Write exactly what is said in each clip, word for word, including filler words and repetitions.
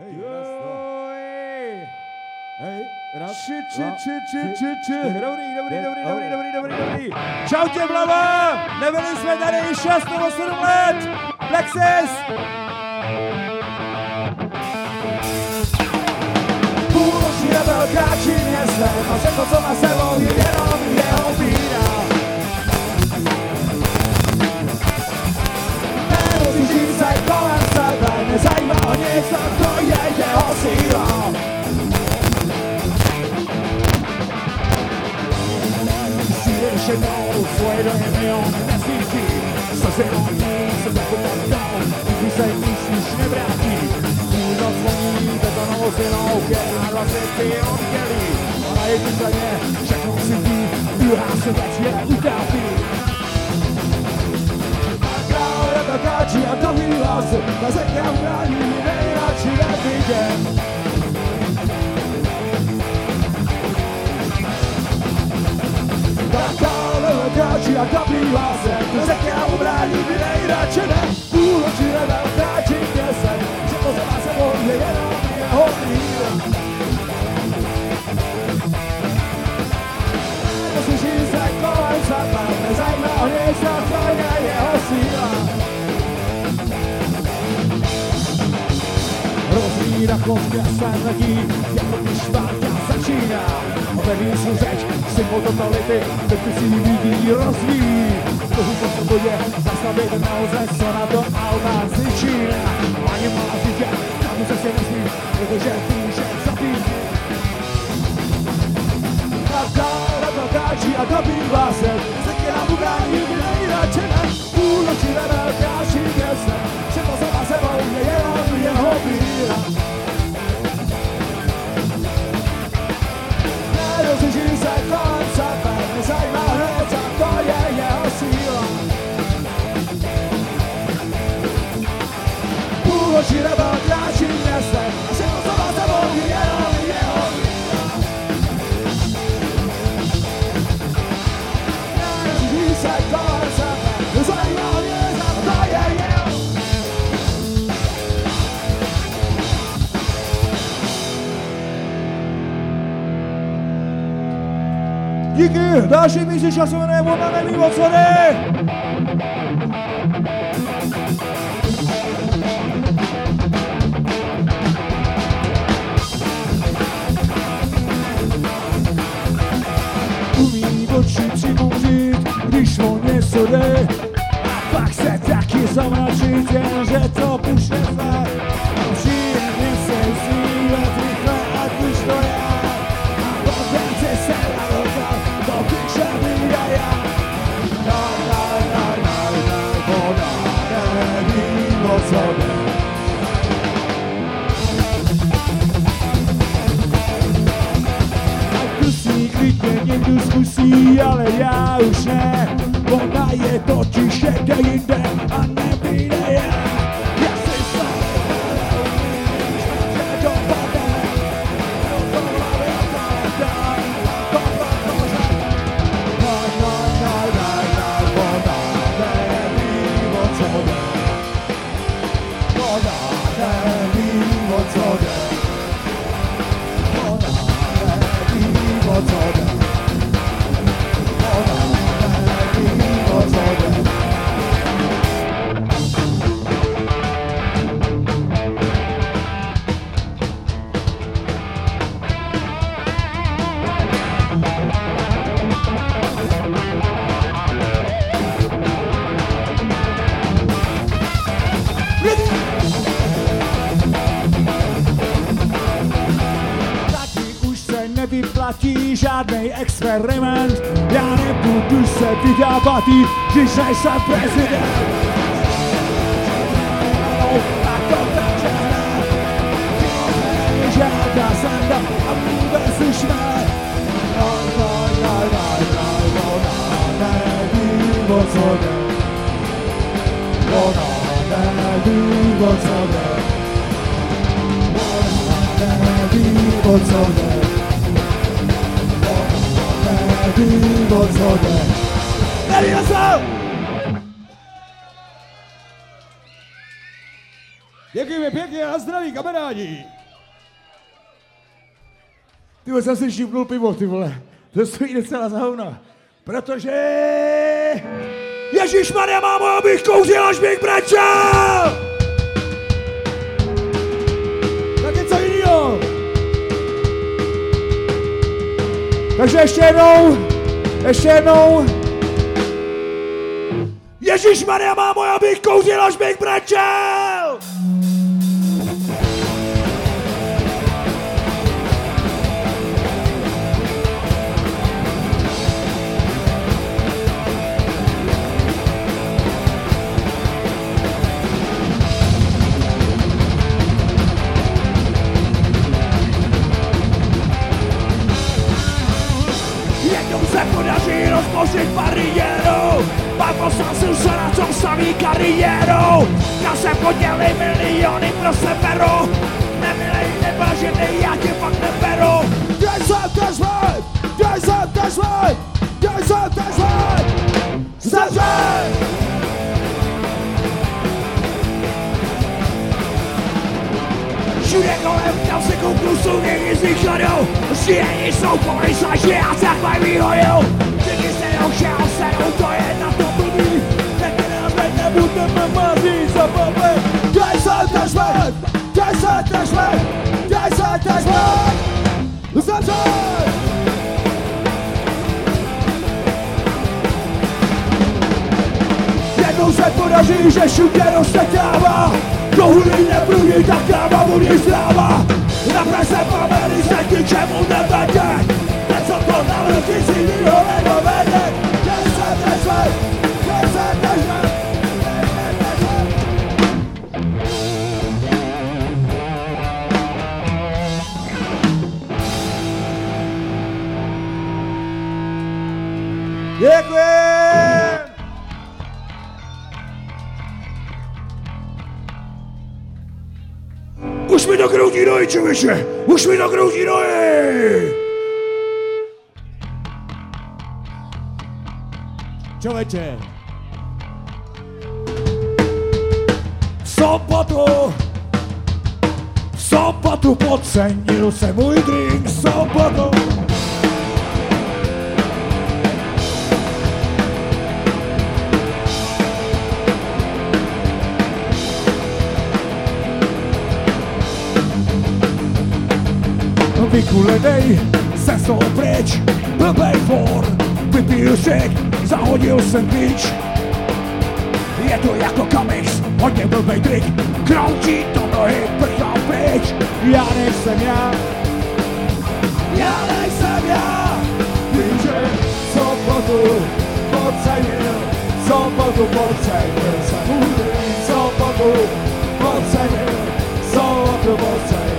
Hej, raz, Či, či, dva, či, či, tři, či, či. čtyři, Dobrý, dobrý, pět, dobrý, oh. dobrý, dobrý, dobrý, dobrý. Čau tě, Blava! Nebyli jsme tady šest nebo sedm let! Plexis! Půlnoční rebelka činně zlem a všechno, co má sebou, je jenom jeho bída. Nerozjíždí se kolem sebe, nezajímá ho nic, to je jeho síla. Ještě jednou svoje dojemy on nesvítí, sazení se dokopatou, nikdy se níž nevrátí. Půl zvoní betonovou silou, která dvacet pilot dělí, a na jedné straně všechno cítí, druhá se věc je utápí. A král rebelkáčí a dlouhý hlas, na země ubrání nejradši nevidět. Rebelkáči a dobrý hlasem, na země ubrání nejradši ne. Půlnoční rebelkáči pěsen, že to za vás sebou je jenom jeho mír. Neslyší se kolem sebe, nezajímá ho nic, a to je jeho síla. Rozvíra kostě svém letí, jako když válka začíná. Opevní svou řeč, symbol totality, teď si ji vidí, rozvíjí. Tohu po svobodě, zastavit naozaj, co na to alba zničíná. Ani malá dítě, tam se si nesmí, protože píše zapít. Pravda, rebelkáči a dobrý hlasem, země nám ubrání nejradši ne. Půlnoční rebelkáči městem, že to za vás sebou je jenom jeho víra. Nerozjíždí se kolem sebe, nezajímá hned, a to je jeho síla. Půlnoční rebelkáči městem, a že to za vás sebou je jenom jeho víra. Nerozjíždí se kolem sebe, nezajímá hned, a to je jeho. Díky, další písnička se jmenuje Ona neví o co jde. Umí oči přimouřit, když o něco jde, a pak se taky zamračit, jenže to už nezná. Příjemně se zvílet rychle, ať už to já. Potem se narozdal, to píše mi a já. Na, na, na, na, na, ona neví o co jde. A kusí klidně někdo zkusí, ale já už ne. Ona je totiž někde jinde a nebyde já. Já si stále že dopadne. Nevyplatí žádnej experiment, já nebudu se vydávat, když nejsem prezident. A to takže ne, není žádná sranda a vůbec už ne. No, no, no, no, no, ona neví o co jde. Ona neví o co jde. Ona neví o co jde. Neví o co jde. Neví o co! Děkujeme pěkně a zdraví kamarádi! Ty vole, jsem si šípnul pivo, ty vole. To stojí docela za hovno. Protože... Ježišmarja, mámo, abych kouřil, až bych brečel! Tak něco jinýho. Takže ještě jednou, ještě jednou. Ježišmarja, mámo, abych kouřil, až bych brečel! Podaří rozbořit bariéru, pak poslal jsem se na tom samý kariéru. Já jsem podělil miliony pro seberu, nemilej, nevážený, já tě fakt neberu. Dej se težvej, dej se težvej, dej se težvej, zemřej! Všude kolem, tam se kouknu, jsou někdy z nich hledou. Šílení jsou policaži a takhle vyhodou. Všichni se neušel, sedou, to je na to blbý. Taky nás nebudeme mazit za blbý. Dej se težvej, dej se težvej, dej se težvej, zemřej! Jednou se podaří, že všude roste tráva. Do hudy neprudí, tak tráva bude zdráva. Na Praze pomery se k ničemu nevede. Něco to na lidi si nikdo nedovede. Dej se težvej, dej se težvej, dej se težvej. Děkuji! Už mi to kroutí nohy, člověče! Už mi to kroutí nohy! Člověče! V sobotu, v sobotu podcenil se můj drink, v sobotu. Vykulenej Jsem z toho pryč, blbej for, vypil řek, zahodil jsem bič. Je to jako komiks, hodně blbej trik, kroutí to nohy, prchám pryč. Já nejsem já, Já nejsem já, vím, že sobotu podcenil, sobotu podcenil, jsem můj sobotu podcenil, sobotu podcenil.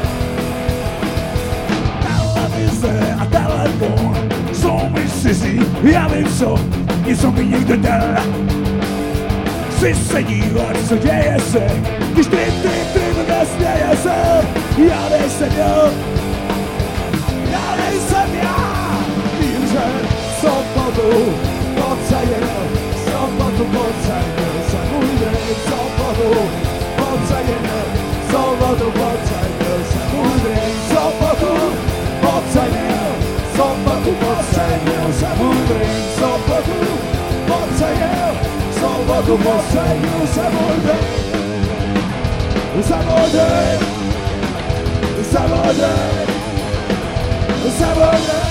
Televize a telefon jsou mi cizí, já vím co, něco mi někdo dal. Chci se dívat, co děje se, když ty, ty, ty, nesměje se. Já nejsem já, já nejsem já. Vím, že sobotu podcenil, sobotu podcenil, jsem můj den, sobotu podcenil, sobotu podcenil, jsem můj den, sobotu podcenil, sobotu podcenil, jsem můj den, sobotu podcenil, sobotu podcenil, jsem můj den, jsem můj den, jsem můj den, jsem můj den.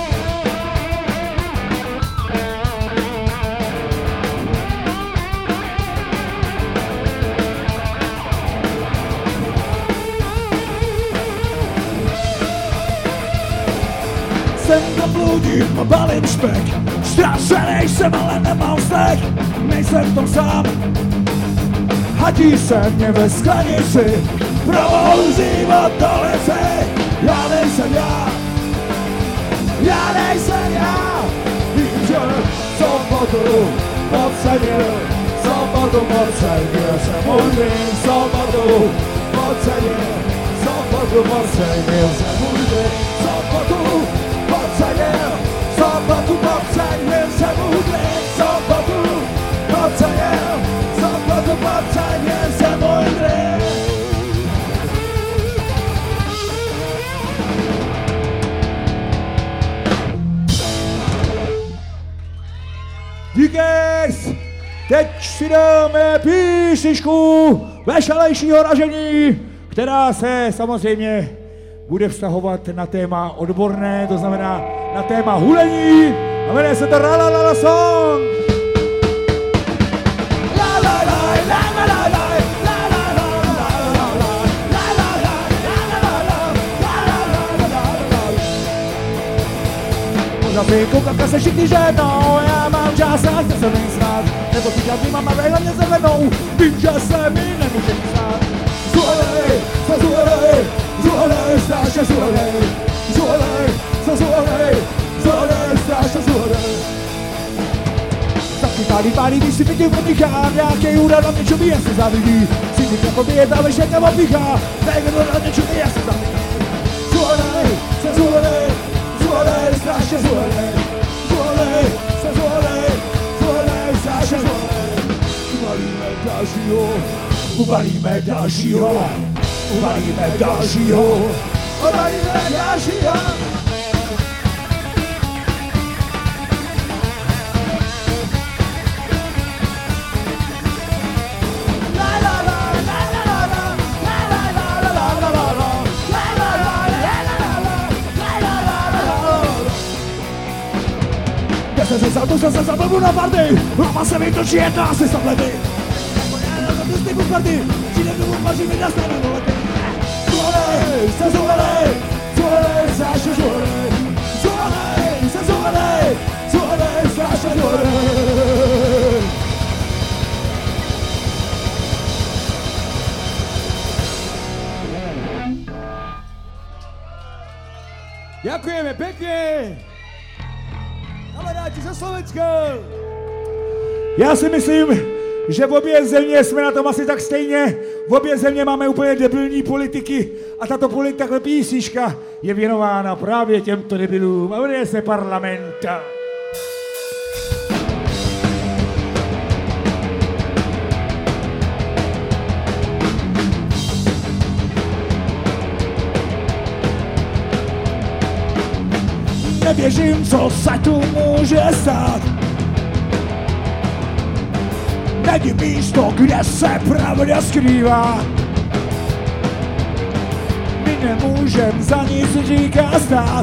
Jsem zabludím a balím špek, ztracenej jsem, ale nemám vztek, nejsem v tom sám. Hadí se mě ve sklenici, Provouzívat do lese, já nejsem já, já nejsem já. vím, že sobotu podcenil, sobotu podcenil, jsem můj den, sobotu podcenil, sobotu podcenil, jsem můj den, sobotu podcenil, sobotu podcenil, jsem můj den, sobotu podcenil, sobotu podcenil, jsem můj den. si dáme písničku veselějšího ražení, která se samozřejmě bude vztahovat na téma odborné, to znamená na téma hulení a jmenuje se to La La La La Song. Zase koukavka se všichni ženou, já mám čas a chce se mi snad, nebo říkat mi mama vejhle mě zelenou, vím, že se mi nemůže snad. Zuhalej, se zuhalej, zuhalej, strašně zuhalej, zuhalej, se zuhalej, zuhalej, strašně zuhalej. Taky pálí, pálí, když si pěkně podmíchám, nějaký úra na mě čumí, jen se závidí, si mi jako bět, ale že tam odmíchá, někdo na mě čumí, jen se závidí. Zuhalej, se zuhalej, zuhalej, strašně zuhalej, zuhalej, se zuhalej, zuhalej, strašně zuhalej. Uvalíme dalšího, uvalíme dalšího, uvalíme dalšího, uvalíme dalšího. Se se salto, se se salto una parte, ma se mi točí jedna se sablety. Jako ty styku party, přijde domů, paří mi na stranu dolety. Zuhalej, se zuhalej, zuhalej, strašně zuhalej. Zuhalej, se zuhalej, zuhalej, strašně zuhalej. Děkujeme pěkně! Kamarádi ze Slovenska! Já si myslím, že v obě země jsme na tom asi tak stejně. V obě země máme úplně debilní politiky a tato politika písnička je věnována právě těmto debilům a jmenuje se Parlamenta. Nevěřím, co se tu může stát. Není místo, kde se pravda skrývá. My nemůžem za nic říkat stát.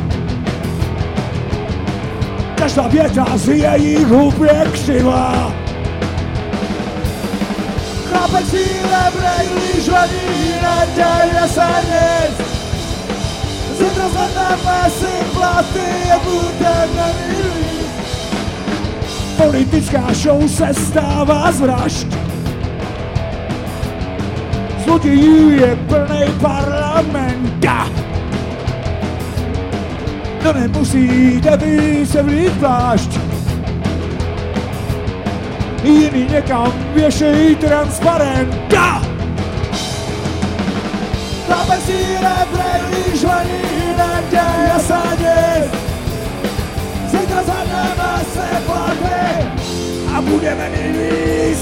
Každá věta z jejich hub je křivá. Chlapec síle brejlí žvaní, neděje se nic. Zítra zvedneme si platy a budeme milí. Politická show se stává z vražd. Zlodějů je plnej parlamenta. To nemusíte vy se vlít plášť. Jiný někam věšejí transparenta. Chlapec síle brejlí žvaní, neděje se nic. Zítra zvedneme se platy a budeme mít víc.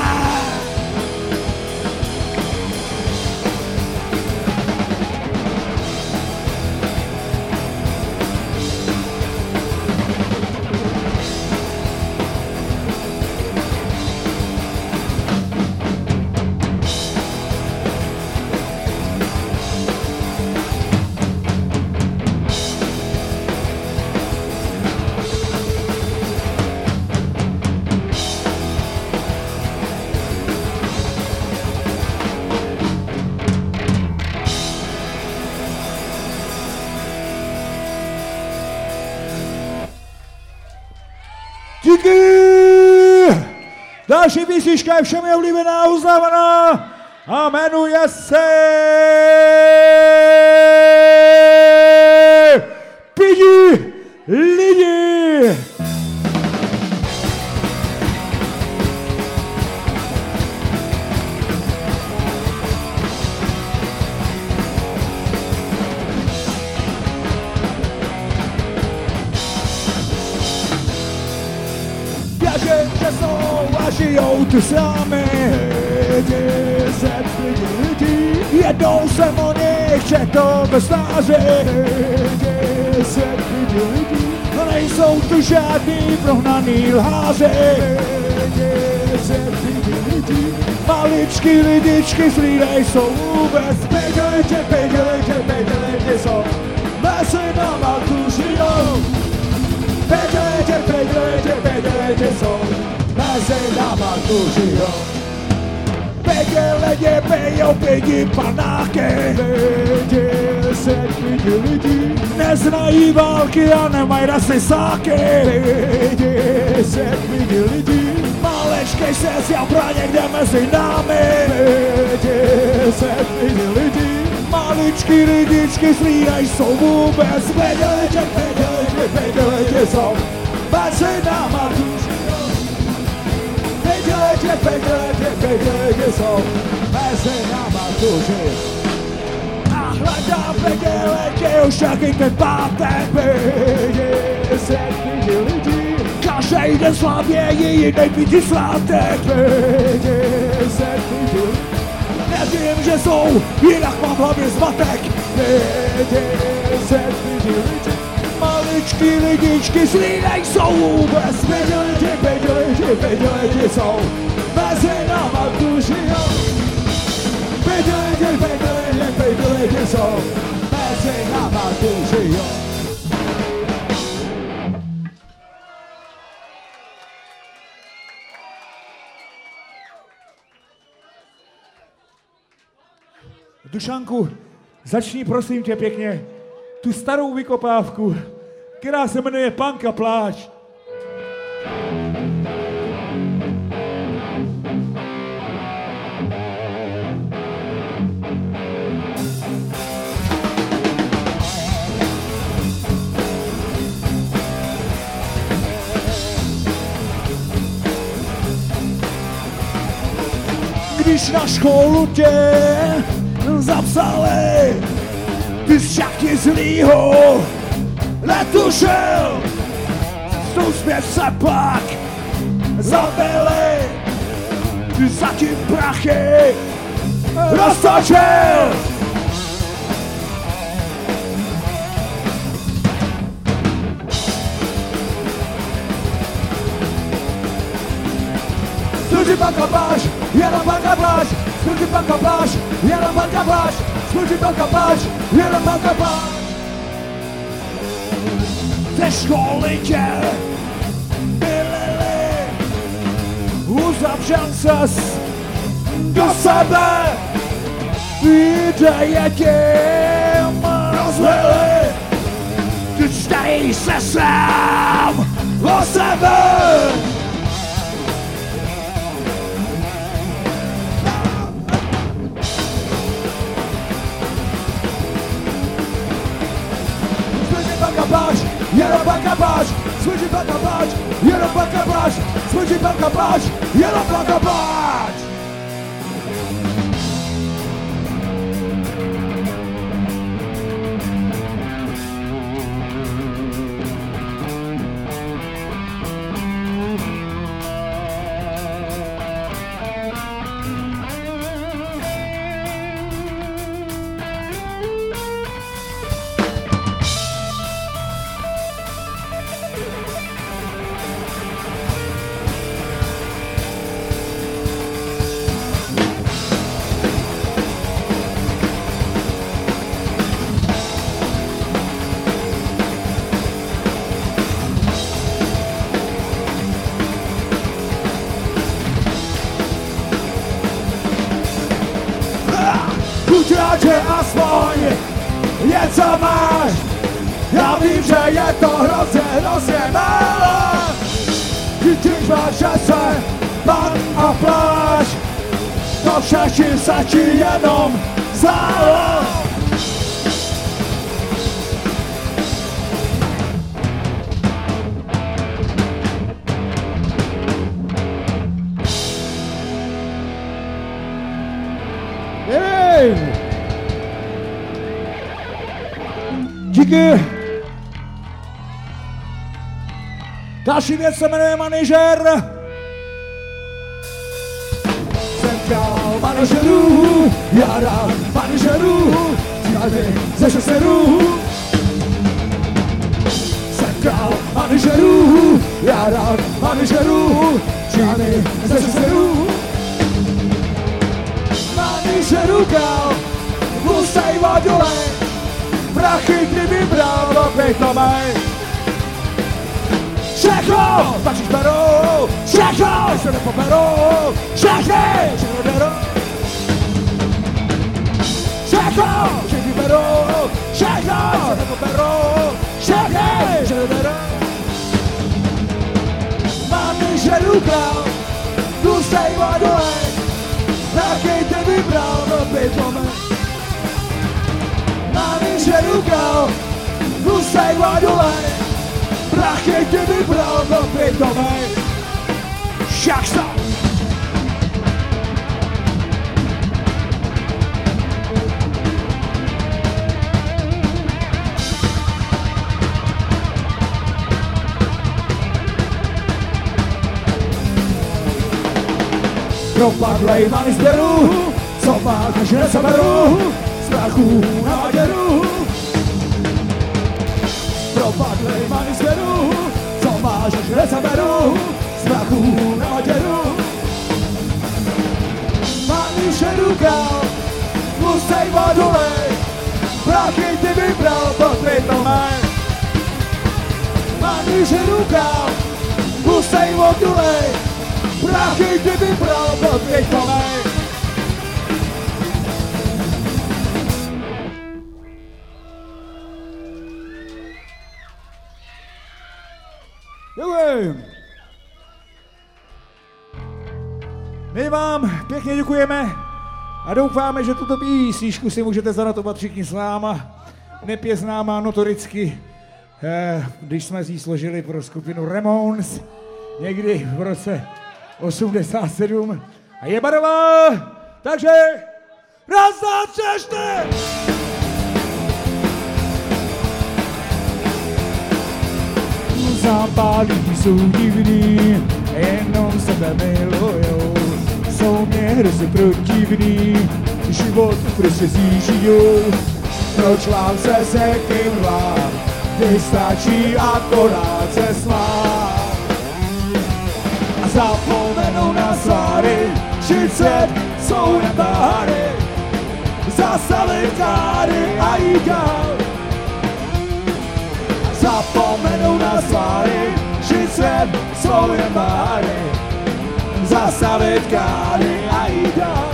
Díky! Další písnička je všemi oblíbená, uznávaná a jmenuje se Pidi lidi! Věřím, že jsou a žijou tu sami. Deset lidí, jednou jsem o nich četl ve stáří. Deset lidí, a nejsou tu žádný prohnaný lháři. se lidi, maličky lidičky zlí nejsou vůbec. Pědělejte, pědělejte, pědělejte jsou, mezi náma tu žijou. Pědělejte, pědělejte, pědělejte jsou, mezi náma tu žijou. Pědělejte, pejou pědi panáky, pěděl se pědi lidi, neznají války a nemají rasy sáky. Pěděl se pědi lidi, malečkej se z jabra někde mezi námi. Pěděl se pědi lidi, maličky lidičky zlí nejsou vůbec. Pědělejte, pědělejte, pědělejte jsou, mezi náma tu žijou. Pědělejte, pědělejte, pědělejte jsou, mezi náma tu žijou. A hledám pědělejte už jaký ten pátek. Pěděl se pědi lidi, každý den slavějí jiný pěti svátek. Pěděl se pědi lidi, nevím, že jsou, jinak mám v hlavě zmatek. Pěděl se pědi lidi, maličky lidičky zlí nejsou vůbec. Pědělejte, pědělejte, pědělejte jsou, mezi náma tu žijou. Pědělejte, pědělejte, pědělejte jsou, mezi náma tu žijou. Dušanku, začni prosím tě pěkně tu starou vykopávku, která se jmenuje Punk a pláč. Když na školu tě zapsali, ty z šachty zlýho netušil, tu zpět se pak zabili, ty zatím prachy roztočil. Služí banka pláž, jenom banka pláž, služí banka pláž, jenom banka pláž, služí banka pláž, jenom banka pláž. Ze školy tě vylili, uzavřel ses do sebe, výdeje těm rozlili, ty čtej se sám o sebe. Jenom banka pláž, služí banka pláž, jenom banka pláž, služí banka pláž, jenom banka pláž. Že aspoň něco máš, já vím, že je to hrozně, hrozně málo. Když máš, že se pan a pláž, to všichni stačí jenom zálo. Hey! Díky. Další věc se jmenuje manažer. Jsem král manažerů, já rád manažerů, tady ze šesterů. Jsem král manažerů, já rád manažerů, tady ze seru. Mániš rukou, husej vodole, prachy kdyby bral, opět to maj. Všechno, patříš berou, všechno, se nepoberou, všechny, všechno berou. Všechno, všechny berou, všechno, se nepoberou, všechny, všechno berou. Mániš rukou, husej vodole, prachy kdyby bral, opět to maj. Mániš rukou, husej vodole, prachy kdyby bral, opět to maj. Však stop! Propadlej mani sběru, co máš, než nezaberu, strachu na maděru. Propadlej mani sběru, co máš, než nezaberu, strachu na maděru. Mániš rukou, musej vodolej, prachy ty vybral, potřej to maj. Mániš rukou, musej vodolej, prachy ty vybral, potřej to maj. Děkuji. My vám pěkně děkujeme a doufáme, že tuto písničku si můžete zanotovat všichni s náma. Nep je známá notoricky, když jsme ji složili pro skupinu Ramones někdy v roce osmdesát sedm a je barová, takže raz, dva, tři, čtyři! Zápalí jsou divný, jenom sebe milujou. Jsou mě hrozně protivný, život prostě zjížijou. Proč vám se sekým vám, když stačí akorát se smát. A zapomenou na sváry, třicet jsou jen báry. Zastavit káry a jít dál. Zapomenou na sváry, třicet jsou jen báry. Zastavit káry a jít dál.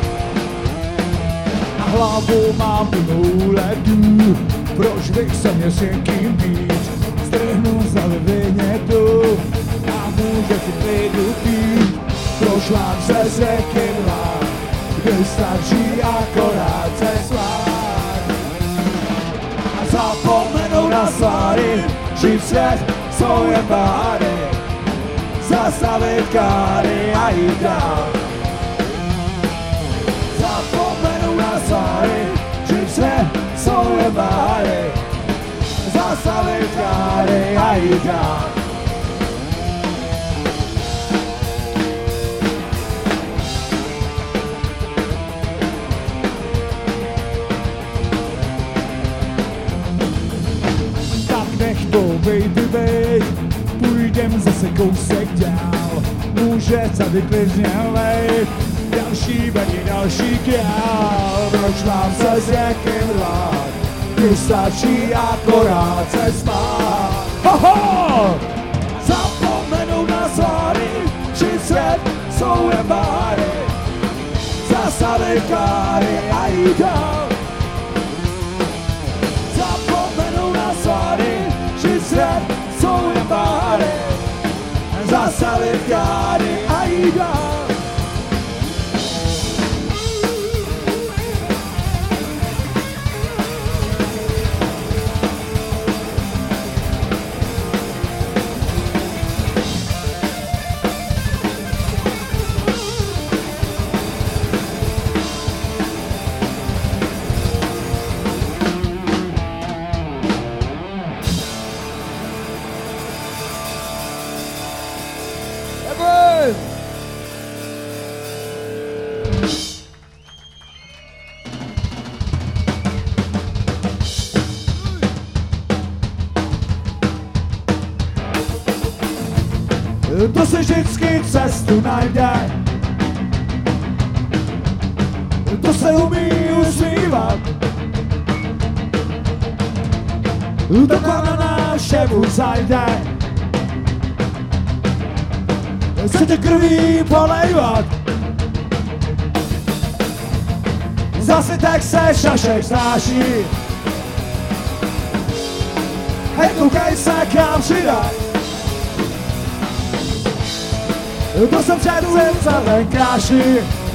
Na hlavu mám plnou ledu, proč bych se měl s někým být? Strhnu za vyvinětu a může si klidu pít. Proč vám se s někým lát, když stačí akorát se svát. A zapomenou na sváry, třicet jsou jen báry. Zastavit káry a jít dál. Zapomenou na sváry, třicet jsou jen báry. Zastavit káry a jít dál. Tak nech to baby bej, půjdem zase kousek dál. Může tady klidně lejt, další bedí, další král. Proč mám se s někým rvát, když stačí akorát se smát. Hoho! Zapomenou na sváry, třicet jsou jen báry. Zastavit káry a jít dál. Zapomenou na sváry, třicet jsou jen báry. Zastavit káry a jít dál. to si vždycky cestu najde. To se umí usmívat, dokud na nášemu zajde. Chce tě krví polejvat, zase tak se šašek snáší. Hej, koukej se kam přidat, to jsem přece celé kráší.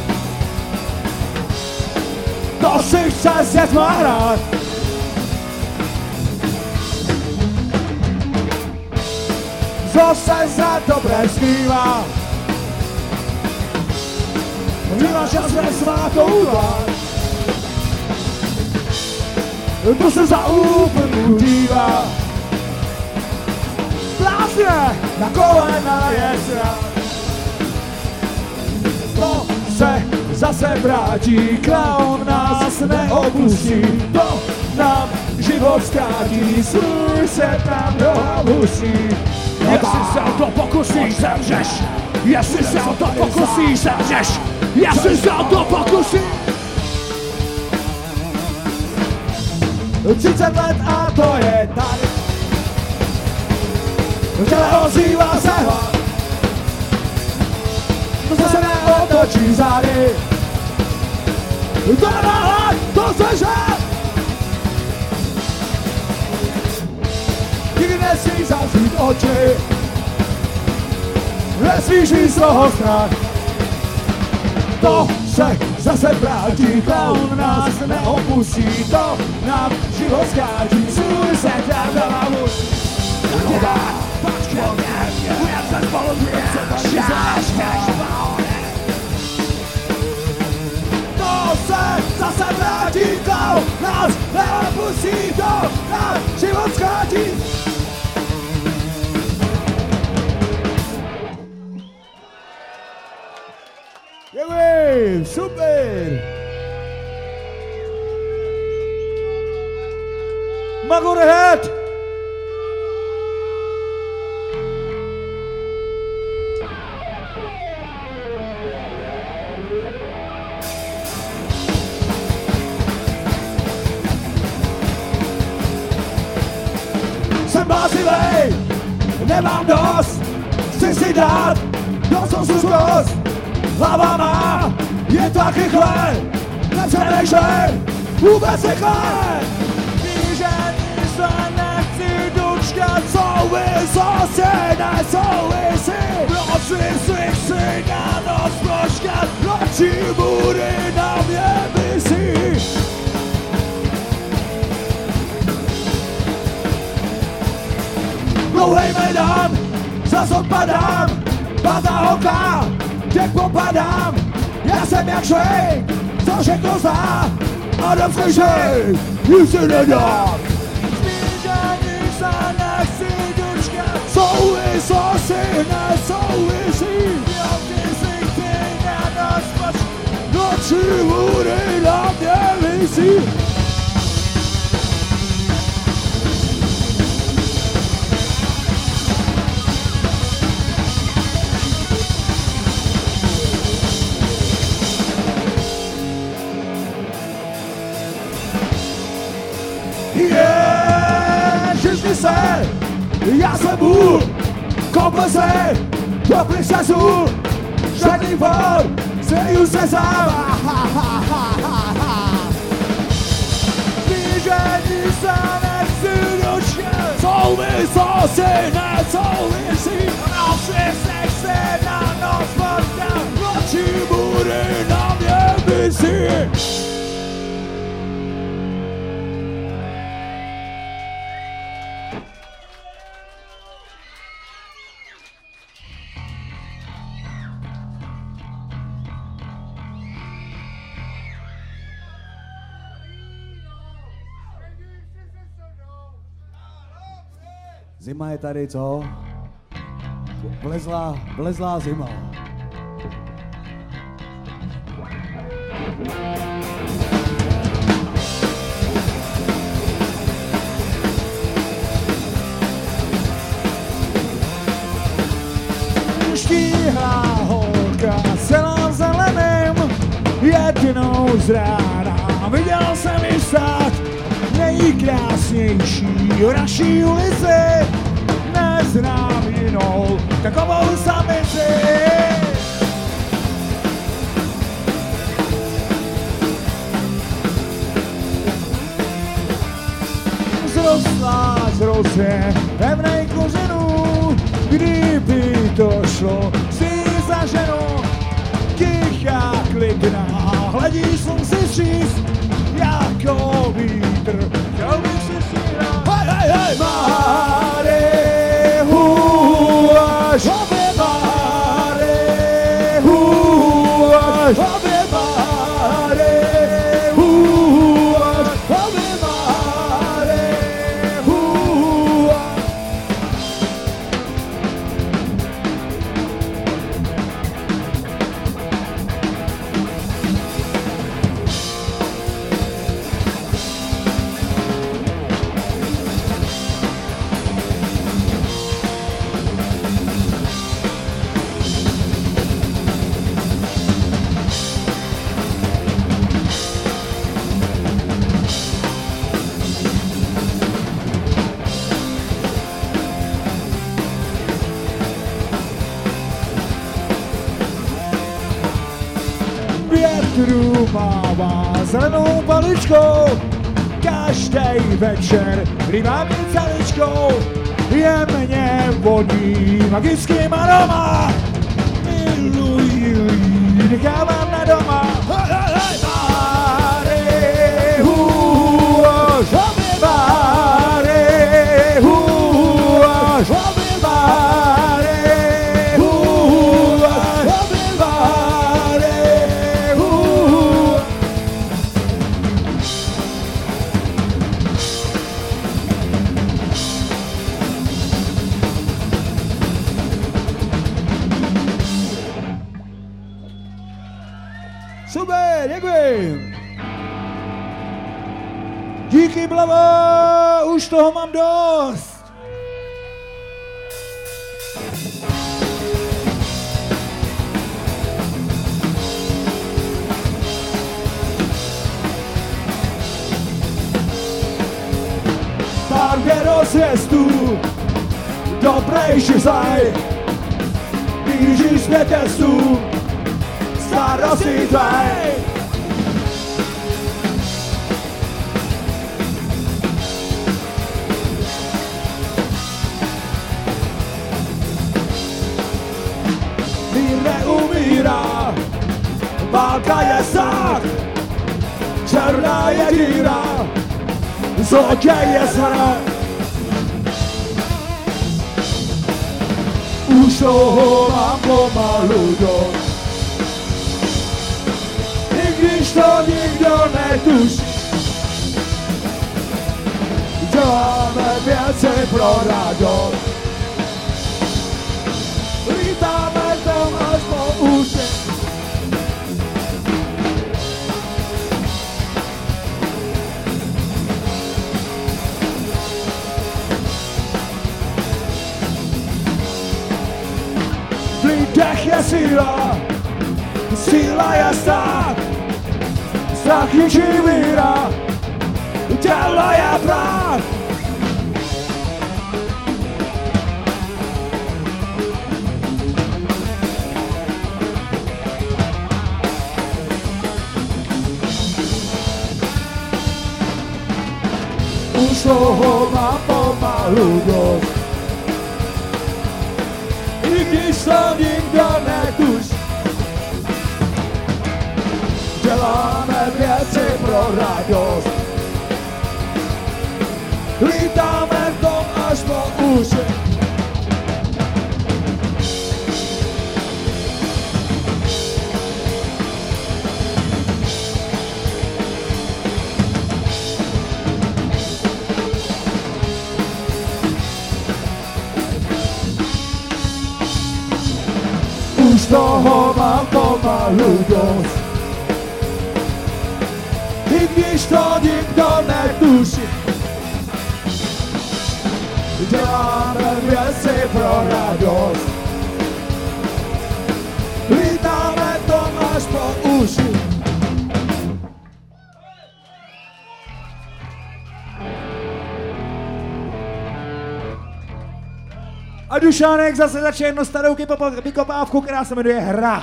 To si chce s dětma hrát, co se za dobré zpívá. Nemáš čas ve svátou dát, to se za úplnou dívá. Blázně na kolena je zrát, to se zase vrátí, klaun nás neopustí, to nám život zkrátí, svůj se tam dohusí. Jestli se o to pokusíš, zemřeš, jestli se o to pokusíš, zemřeš, jestli se o to pokusíš. třicet let a to je tady, v těle ozývá se hlad, to se neotočí zády. To nemá hlad, to se žád. Nikdy nesmí zavřít oči, nesmíš mít z toho strach. To se zase vrátí, klaun nás neopustí, to nám život zkrátí, svůj se tam do hlavu. Počkej mě, budem se spolu to se zase vrátí, klaun nás neopustí, to nám život zkrátí. Děkuji, super! Magorhead! Jsem bázivej, nemám dost, chci si dát dost zkušenost. Hlava má, je tak rychle, nepřemýšlej, vůbec rychle. Křížení se nechci dočkat, souvislosti nesouvisí. Noci si chci na noc počkat, noční můry na mě visí. Dlouhej mejdán, zas odpadám, pátá holka, těch popadám, já jsem jak švejk, co všechno zná, a dobře švejk, nic si nedám. Zmíření se nechci dočkat, souvislosti nesouvisí. Jo, ty si chci na nás počkat, noční můry na mě visí. Ježišni se, já jsem bůh, koupil se do princezů, žádný vod, svěju se sám. Zmíření se nechci dočkat, souvislosti nesouvisí. Noci se chce na noc potkat, noční můry na mě visí. Zima je tady, co? Vlezlá, vlezlá zima. z rána, viděl jsem ji stát nejkrásnější v naší ulici. Neznám jinou takovou samici. Zrostla z roce pevnej kořenů, kdyby to šlo si za ženou. Tichá, klidná, hledí slunci vstříc, jako vítr, chtěl bych si snídat. Hej, hej, hej! Máry, hůž, obě Máry, hůž, obě Máry, hůž, obě Máry, hůž. Větru mává zelenou paličkou, každej večer rýmá mi celičkou. Jemně voní magickým aroma, miluji ji, nechávám na doma. Hej, hej, hej! Máry, hůž, obě Máry, hůž, obě Máry, hůž, obě Máry, hůž. Super, děkuji. Díky, Blavo, už toho mám dost. Pár dvě rozjezdů, dobrejší zaj, blíží světeců, starosti tvé. Mír neumírá, válka je strach, černá je díra, zloděj je zhrad. Už toho mám pomalu dost, i když to nikdo netuší. Děláme věci pro radost, lítáme tam až po uši. V lidech je síla, síla je strach, strach ničí víra, tělo je prach. Už toho mám pomalu dost, i když to nikdo netuší. Děláme věci pro radost, lítáme v tom až po uši. Už toho mám pomalu dost, i když to nikdo netuší. Děláme věci pro radost, lítáme to až po uši. A Dušanek zase začne jednu starou vykopávku, která se jmenuje Hra.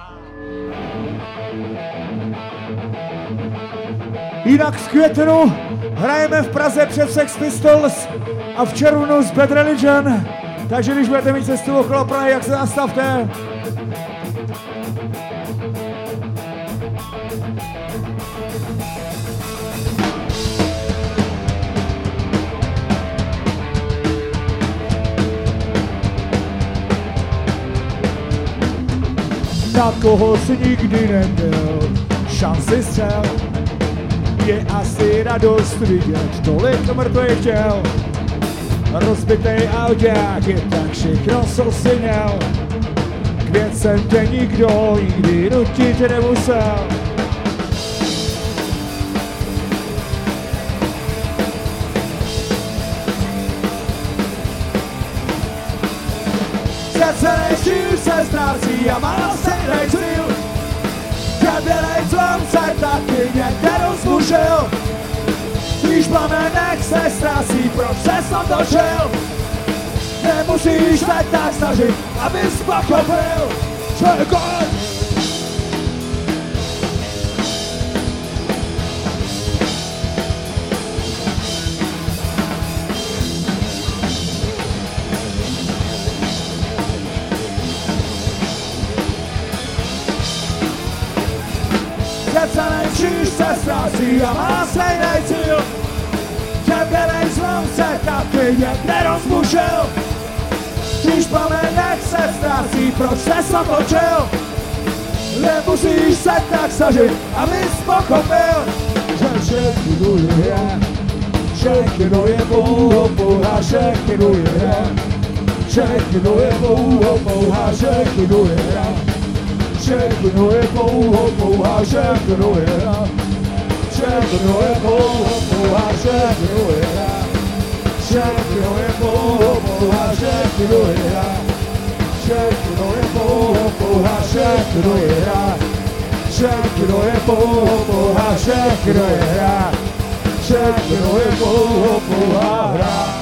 Jinak z květnu hrajeme v Praze před Sex Pistols a v červnu z Bad Religion. Takže když budete mít cestu okolo Prahy, jak se zastavte. Na koho si nikdy neměl šanci střel, je asi radost vidět tolik mrtvých těl. Rozbitej auták je tak všechno, co si měl. K věcem tě nikdo nikdy nutit nemusel. Celý život se ztrácí a má stejnej cíl. Každý slunce taky někde rozbušil. Když plamenek se ztrácí, proč ses tam došel? Nemusíš se tak snažit, abys pochopil, že je konec. Celý kříž se ztrácí a má stejnej cíl. Červenej slunce taky někde rozbušil. Když plamenek se ztrácí, proč ses tam točil? Nemusíš se tak snažit, abys pochopil, že všechno je, všechno je pouho pouha, všechno je, všechno je pouho pouha, všechno je. Všechno je pouho pouha, všechno je. Všechno je pouho pouha, všechno je. Všechno je pouho pouha, všechno je. Všechno je pouho pouha, všechno je. Všechno je pouho pouha, všechno je. Všechno je pouho pouha hra.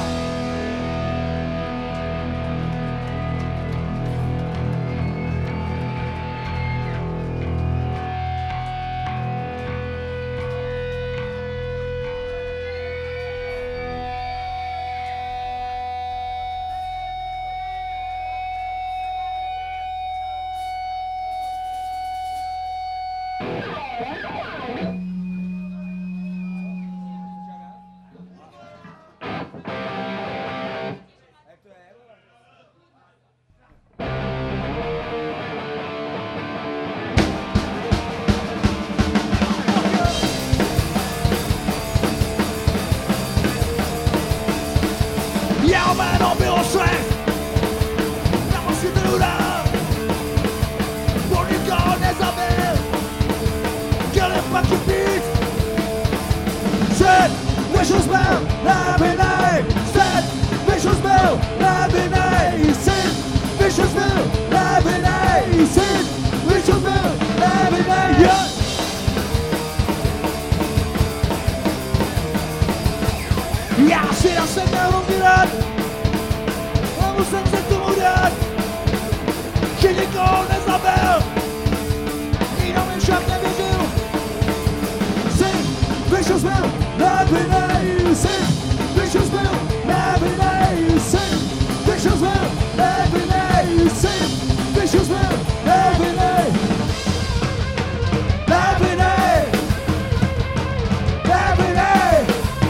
Já si na sebe umírat, a musím se k tomu dát, že nikoho nezabil, nikdo mi však nevěřil. Syn, vyšel byl, nevinnej, syn, vyšel byl, nevinnej, syn, vyšel byl, nevinnej, syn, vyšel byl, nevinnej, nevinnej, nevinnej.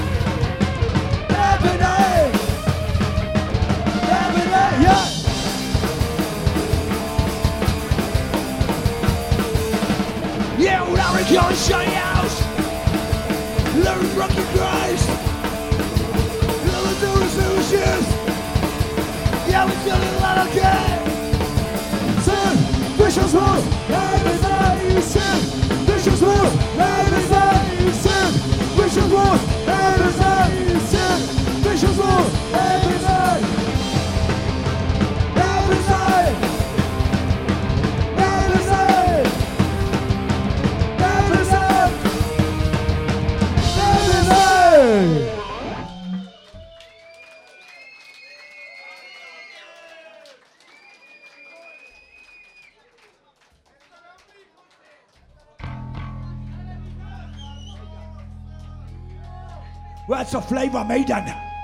Yeah, without a gun, shut out. Let it rock your Christ. Let it do the solutions. Yeah, we feel it like a kid. Sin, vicious wolf, every day. Sin, vicious wolf, every day. Sin, vicious wolf, every day. Sin, vicious wolf, every day. Every day. Every day. Words of Flavor Maiden.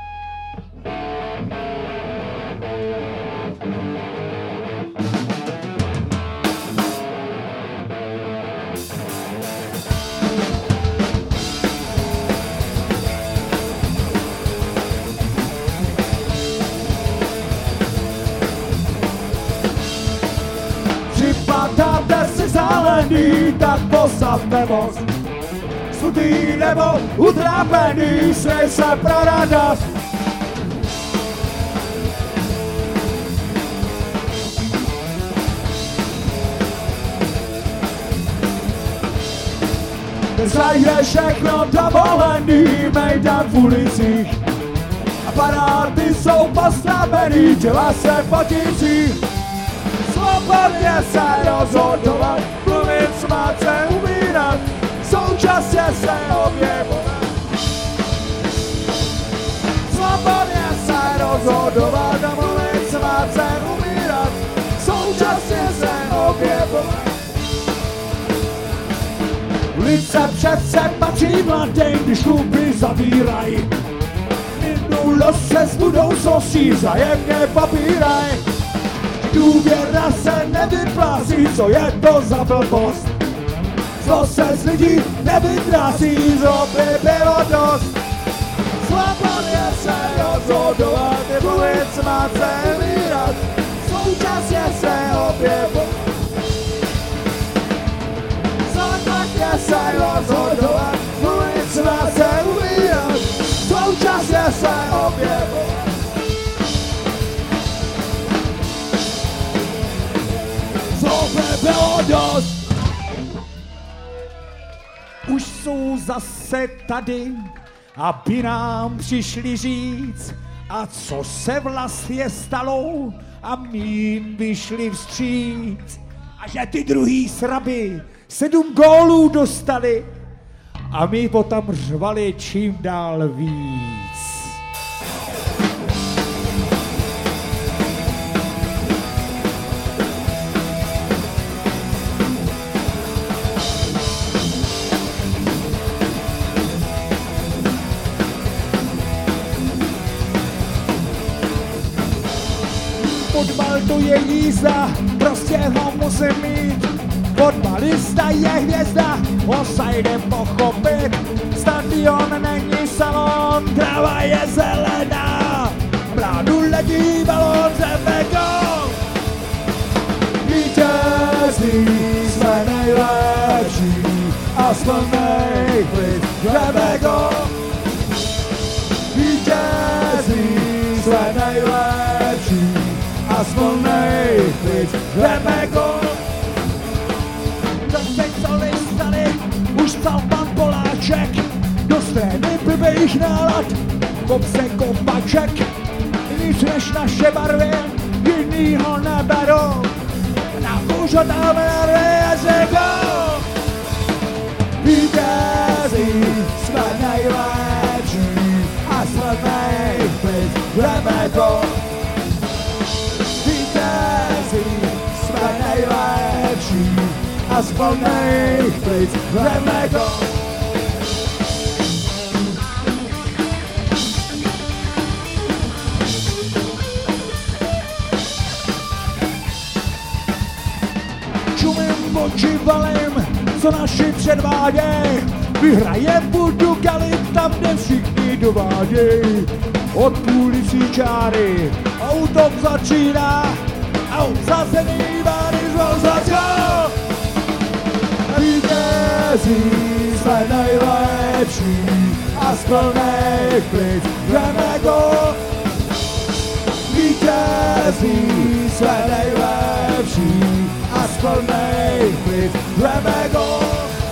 Připadáte si zelený, tak postavte most. Sudý nebo utrápený, smej se pro radost. Zajde všechno dovolený, mejdan v ulicích. Aparáty jsou postavený, těla se v potících. Svobodně se rozhodovat, mluvit, smát se, umírat, současně se objevovat. Svobodně se rozhodovat a mluvit, smát se, umírat, současně se objevovat. Ulice přece patří mladým, když kluby zavírají. Minulost se s budoucností vzájemně popíraj. Důvěra se nevyplácí, co je to za blbost. Co se z lidí nevytrácí, co by bylo dost. Svobodně se rozhodovat, mluvit, smát se, umírat, současně se objevovat. Svobodně se rozhodovat, mluvit, smát se, umírat, současně se objevovat. Co by bylo dost. Už jsou zase tady, aby nám přišli říct, a co se vlastně stalo, a my jim vyšli vstříc. A že ty druhý sraby sedm gólů dostali a my potom řvali čím dál víc. Fotbal to je jízda, prostě ho musím mít. Fotbalista je hvězda, osajde pochopit. Stadion není salon, tráva je zelená. Bránu letí balón, zeme gól. Vítězí jsme nejlepší a slnej klid, jdeme gól. Vítězí jsme nejlepší a slnej klid, jdeme gól. Teď co listali, už psal pan Poláček, do scény blbých nálad, kop se kopaček, nic než naše barvy, jinýho neberou, na kůžo tam narvěze gól. Vítězí jsme nejlepší a slnej klid, jdeme gól. Vítězí jsme nejlepší a z plných plic jdeme gól. Čumím oči valím, co naši předváděj, vyhraje budu galit tam, kde všichni dováděj. Od půlicí čáry auto začíná a obsazený báry zvol začal. Vítězí jsme nejlepší a z plných plic jdeme gól. Vítězí jsme nejlepší a z plných plic jdeme gól.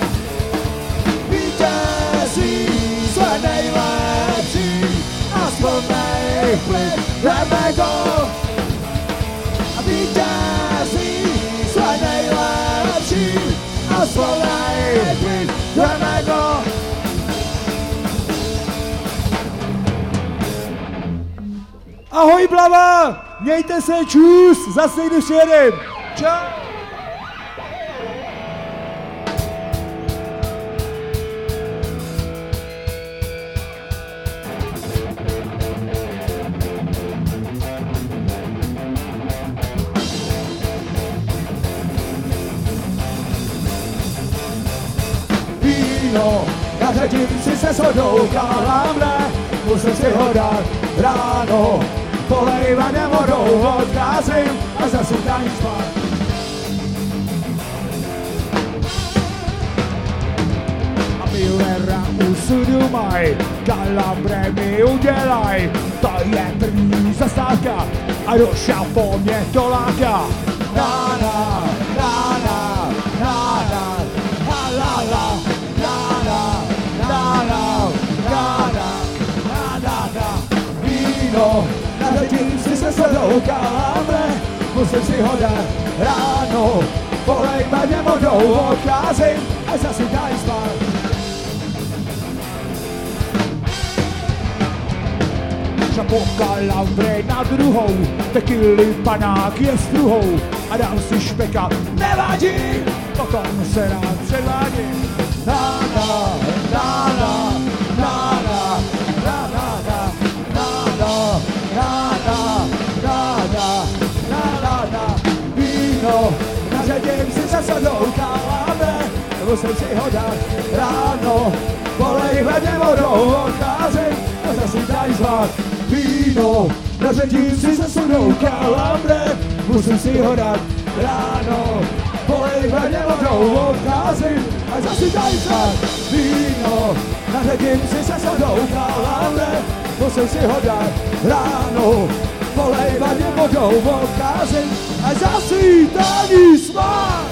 Vítězí jsme nejlepší a z plných plic jdeme gól. Vítězí jsme nejlepší a z plných plic jdeme gól. Ahoj Blava, mějte se, čus, zase když jedem. Čau. se shodou kalambre, musím si ho dát ráno. Polejvaně vodou odcházím a zase daní spát. Milera usudu maj, kalambre mi udělaj, to je první zastávka a do šapo mě to láká. Na na, na na, na na, la la la, na na, na na, na na, na na na. Víno, nařadím si se shodou kalambre, musím si ho dát ráno, polejvaně vodou odcházím a zase dají spát. Šapo kalambre na druhou, tekily panák je struhou a dám si špeka, nevadí, potom se rád předvádím. Na na, na na, na na, na na na, na na, na na, na na, na na na. Víno, nařadím si se sadou kalambre, musím si ho dát ráno, polejvaně vodou odcházím a zase dají zvát. Víno, nařadím si se shodou kalambre, musím si ho dát ráno, polejvaně vodou odcházím a zase dají zvát. Víno, nařadím si se shodou kalambre, musím si ho dát ráno, polejvaně vodou odcházím a zase dají zvát.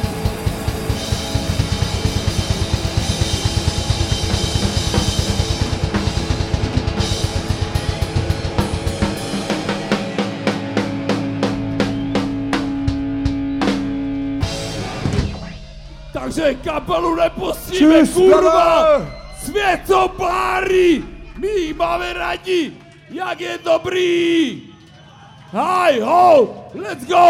Takže kapelu nepustíme, kurva! Svět co páří! My jí máme rádi, jak je dobrý! Hi ho, let's go!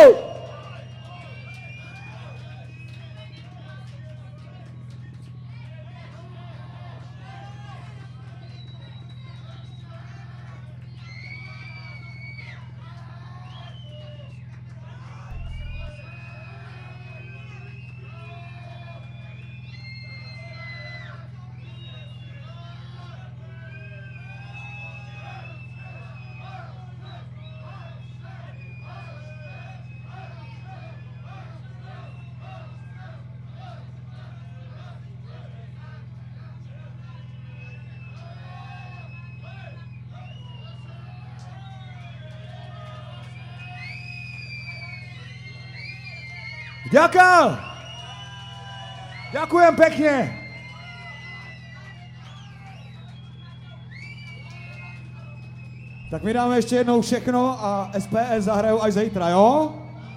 Ďakujem! Ďakujem pekne! Tak my dáme ještě jednou všechno a S P S zahrajou až zítra, jo?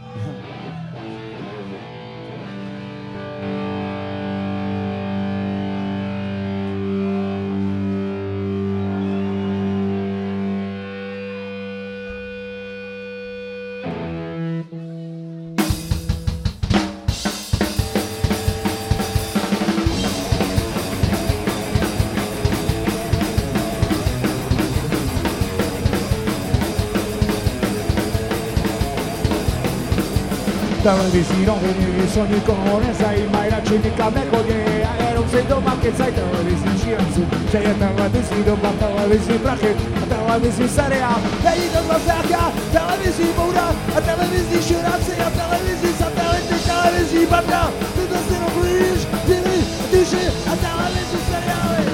Televizní noviny, co nikoho nezajímají, radši nikam nechodí a jenom si doma kecaj televizní šílenců. Že je televizní doba, televizní prachy a televizní seriál. Není to zlatáka, televizní bouda a televizní šuráci a televizní satelity, televizní banda. Ty to si rozlíš, divy, tyši a televizní seriály.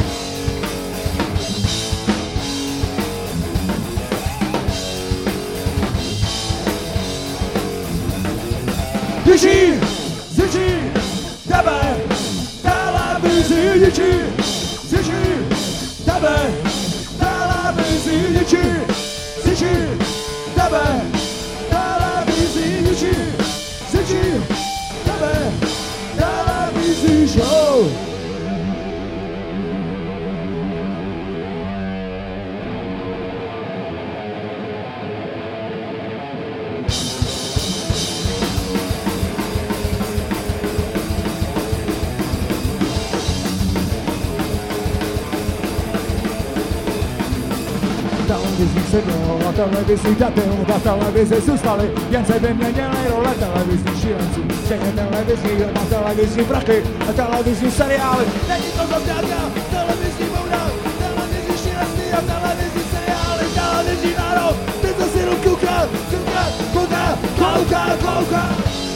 Ničí, zničí, tebe, televizi ničí, zničí, tebe, televizi ničí, zničí, tebe, televizi ničí, zničí, tebe, televizi show. Televizní sednou a televizní datil, a televizi zůstaly, jen se vyměnily role televizních šílenců. Že je televizní, má televizní prachy a televizní seriály. Není to zazdáka, televizní bouda. a televizi seriály, televizi národ, ty to si jenom kouká, kouká, kouká, kouká, kouká.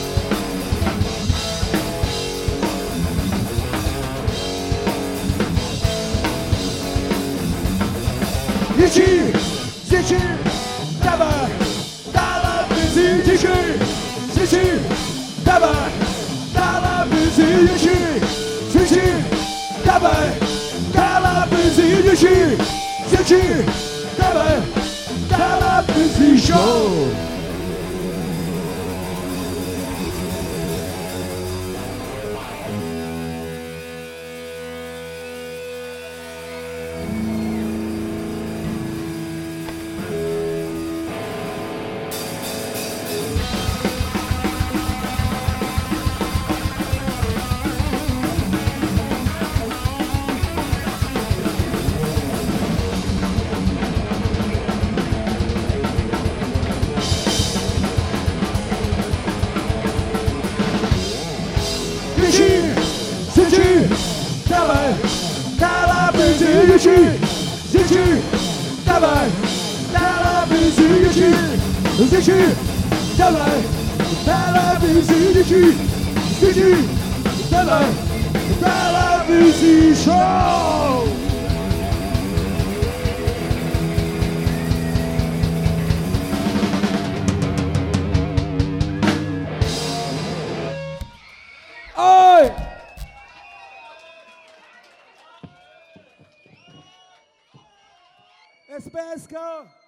Děti, děti, dávaj, televizi, děti, děti, dávaj, televizi, děti, děti, dávaj, televizi, děti, děti, dávaj, televizi show. Děti, děti, dávaj, televizi, děti, děti, dávaj, televizi, děti, děti, dávaj, televizi show. Oj! S P S K